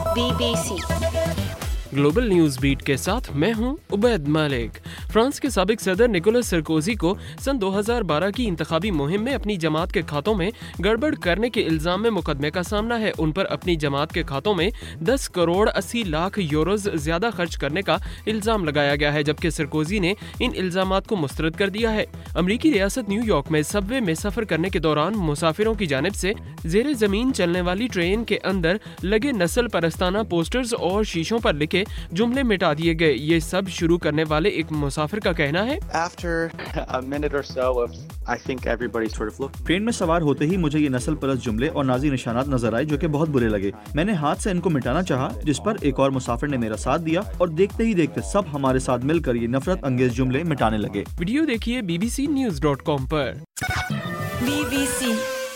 BBC global news beat के साथ मैं हूं उबैद मालिक। फ्रांस के साबिक सदर निकोलस सरकोजी को सन 2012 की इंतखाबी मुहिम में अपनी जमात के खातों में गड़बड़ करने के इल्जाम में मुकदमे का सामना है। उन पर अपनी जमात के खातों में 10 करोड़ 80 लाख यूरोज ज्यादा खर्च करने का इल्जाम लगाया गया है, जबकि सरकोजी ने इन इल्जामात को मुस्तरद कर दिया है। अमरीकी रियासत न्यूयॉर्क में सबवे में सफर करने के दौरान मुसाफिरों की जानिब से जेरे जमीन चलने वाली ट्रेन के अंदर लगे नस्ल परस्ताना पोस्टर्स और शीशों पर लिखे जुमले मिटा दिए गए। ये सब शुरू करने वाले एक मुसाफिर का कहना है, ट्रेन में सवार होते ही मुझे ये नस्ल परस्त जुमले और नाजी निशानात नजर आए जो कि बहुत बुरे लगे। मैंने हाथ से इनको मिटाना चाहा, जिस पर एक और मुसाफिर ने मेरा साथ दिया और देखते ही देखते सब हमारे साथ मिलकर ये नफरत अंगेज जुमले मिटाने लगे। वीडियो देखिए bbcnews.com पर। BBC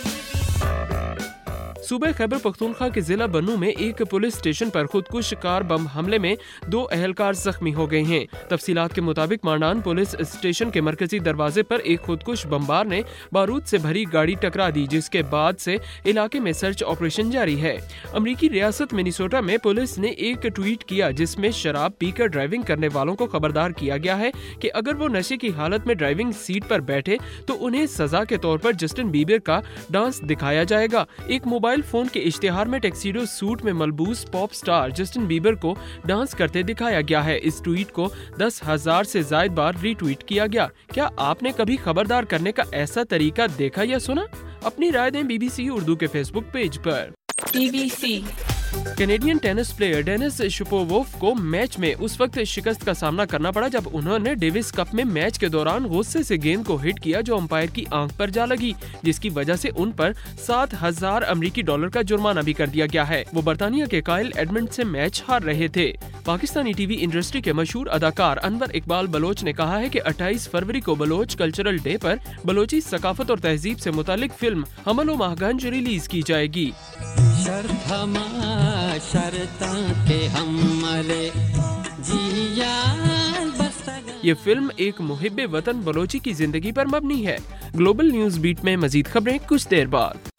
सूबे खैबर पख्तूनख्वा के जिला बन्नू में एक पुलिस स्टेशन पर खुदकुश कार बम हमले में 2 अहलकार जख्मी हो गए हैं। तफसीलात के मुताबिक मांडान पुलिस स्टेशन के मरकजी दरवाजे पर एक खुदकुश बमबार ने बारूद से भरी गाड़ी टकरा दी, जिसके बाद से इलाके में सर्च ऑपरेशन जारी है। अमरीकी रियासत मिनीसोटा में पुलिस ने एक ट्वीट किया जिसमें शराब पीकर ड्राइविंग करने वालों को खबरदार किया गया है कि अगर वो नशे की हालत में ड्राइविंग सीट पर बैठे तो उन्हें सजा के तौर पर जस्टिन बीबर का डांस दिखाया जाएगा। एक मोबाइल फोन के इश्तिहार में टैक्सीडो सूट में मलबूस पॉप स्टार जस्टिन बीबर को डांस करते दिखाया गया है। इस ट्वीट को 10,000 से ज्यादा बार रीट्वीट किया गया। क्या आपने कभी खबरदार करने का ऐसा तरीका देखा या सुना? अपनी राय दें BBC उर्दू के फेसबुक पेज पर। BBC Canadian tennis player Denis Shapovalov को मैच में उस वक्त शिकस्त का सामना करना पड़ा जब उन्होंने डेविस कप में मैच के दौरान गुस्से से गेंद को हिट किया जो अंपायर की आंख पर जा लगी, जिसकी वजह से उन पर $7,000 का जुर्माना भी कर दिया गया है। वो बर्तानिया के काइल एडमंड से मैच हार रहे थे। पाकिस्तानी टीवी इंडस्ट्री के मशहूर अदाकार अनवर इकबाल बलोच ने कहा है कि 28 फरवरी को बलोच कल्चरल डे पर बलोची सकाफत और तहजीब से मुतालिक फिल्म हमल ओ महगंज रिलीज की जाएगी। ये फिल्म एक मुहिब्बे वतन बलोची की जिंदगी पर मबनी है। ग्लोबल न्यूज बीट में मजीद खबरें कुछ देर बाद।